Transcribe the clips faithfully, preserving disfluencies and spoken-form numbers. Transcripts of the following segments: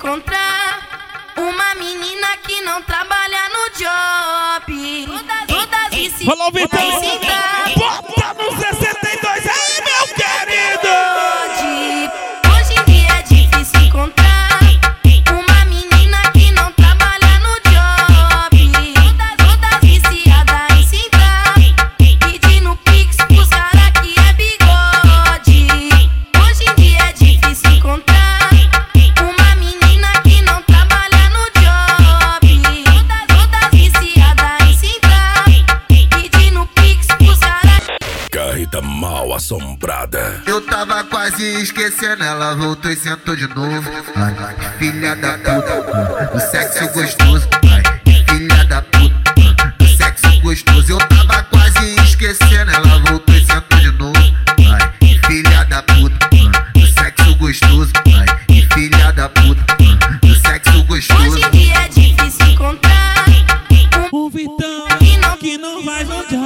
encontrar uma menina que não trabalha no job. Todas, todas viciadas. Falou, Vitão! Bota no sessenta e dois aí, meu querido! Hoje em dia é difícil encontrar uma menina que não trabalha no job. Todas, todas viciadas em se entrar, pedindo pix pros caras que é bigode. Hoje em dia é difícil encontrar uma menina que não trabalha no job. Todas, todas viciadas em se entrar, pedindo pix pros caras. Carreta mal assombrada. Eu tava quase esquecendo, ela voltou e sentou de novo. Ai, que filha da puta, o sexo gostoso. Ai, que filha da puta, o sexo gostoso. Eu tava quase esquecendo, ela voltou e sentou de novo. Ai, que filha da puta, o sexo gostoso. Ai, que filha da puta, o sexo gostoso. Hoje em dia é difícil encontrar O Vitão que não vai no job.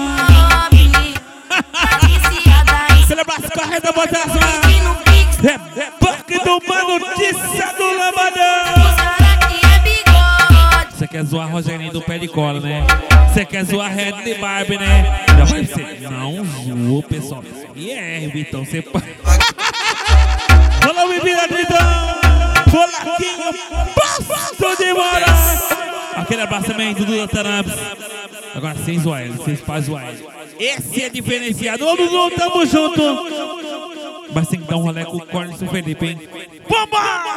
Celebra-se, carreta, bota essa. É Buck do Mano Notícia do Lambadão. Você quer zoar Rogerinho do pé de cola, né? Você quer zoar Red de Barbie, né? Já vai ser. Não zoou, pessoal. E é, Vitão, você pode. Falou, bebida, Vitão. Folaquinho, passo de moral. Aquele abraço também do Duda Tarabs. Agora sem zoar ele, sem faz zoar ele. Esse é diferenciado. Ô, Dudu, tamo junto. Mas tem que dar um rolê com o Corne Felipe, hein? Vambora!